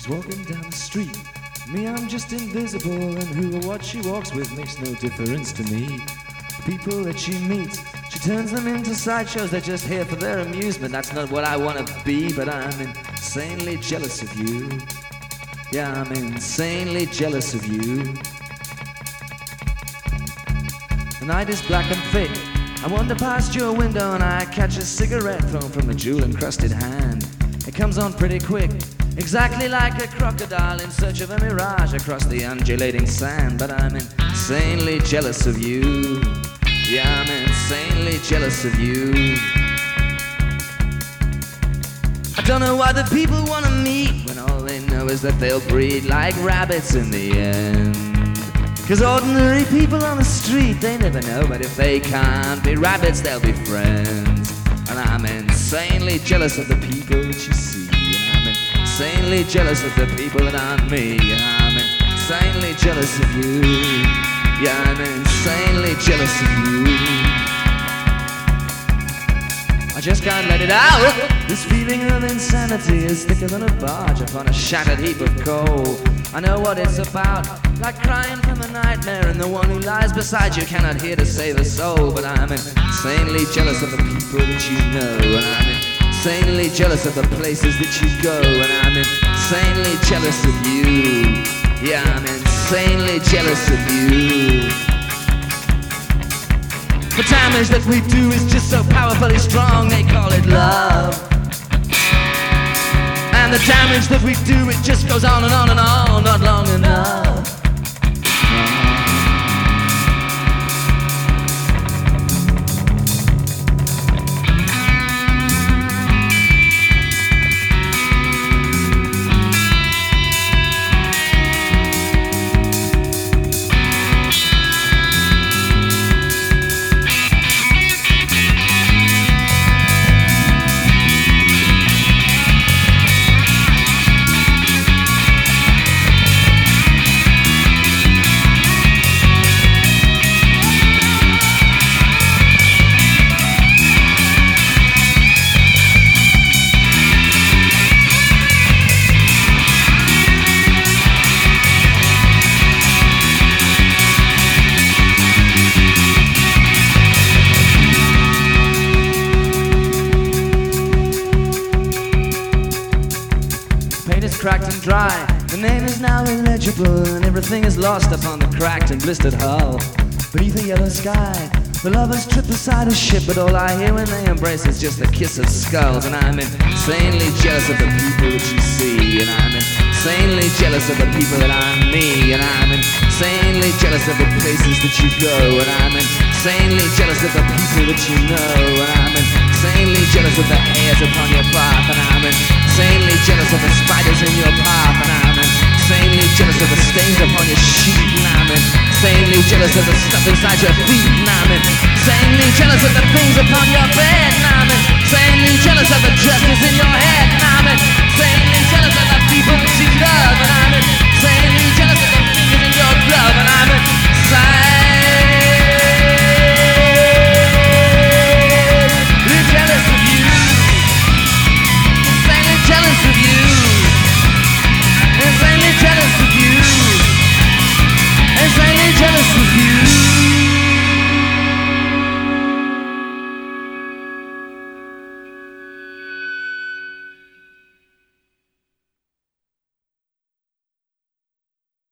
She's walking down the street. Me, I'm just invisible, and who or what she walks with makes no difference to me. People that she meets, she turns them into sideshows. They're just here for their amusement. That's not what I want to be, but I'm insanely jealous of you. Yeah, I'm insanely jealous of you. The night is black and thick. I wander past your window and I catch a cigarette thrown from a jewel-encrusted hand. It comes on pretty quick, exactly like a crocodile in search of a mirage across the undulating sand. But I'm insanely jealous of you. Yeah, I'm insanely jealous of you. I don't know why the people want to meet when all they know is that they'll breed like rabbits in the end. 'Cause ordinary people on the street, they never know, but if they can't be rabbits, they'll be friends. And I'm insanely jealous of the people that you see. And I'm insanely jealous of the people that aren't me. And I'm insanely jealous of you. Yeah, I'm insanely jealous of you. I just can't let it out. This feeling of insanity is thicker than a barge upon a shattered heap of coal. I know what it's about, like crying from a nightmare, and the one who lies beside you cannot hear to save a soul. But I'm insanely jealous of the people that you know, and I'm insanely jealous of the places that you go, and I'm insanely jealous of you. Yeah, I'm insanely jealous of you. The damage that we do is just so powerfully strong, they call it love. And the damage that we do, it just goes on and on and on, not long enough. Cracked and dry, the name is now illegible, and everything is lost upon the cracked and blistered hull. Beneath a yellow sky, the lovers trip beside a ship, but all I hear when they embrace is just the kiss of skulls. And I'm insanely jealous of the people that you see, and I'm insanely jealous of the people that aren't me, and I'm insanely jealous of the places that you go, and I'm insanely jealous of the people that you know, and I'm insanely jealous of the hairs upon your back, and I'm insanely jealous of the spiders in your path, and I'm insanely jealous of the stains upon your sheet, and I'm insanely jealous of the stuff inside your feet, and I'm insanely jealous of the things upon your bed, and I'm insanely jealous of the justice in your head, and I'm insanely jealous of the people that you love, and I'm insanely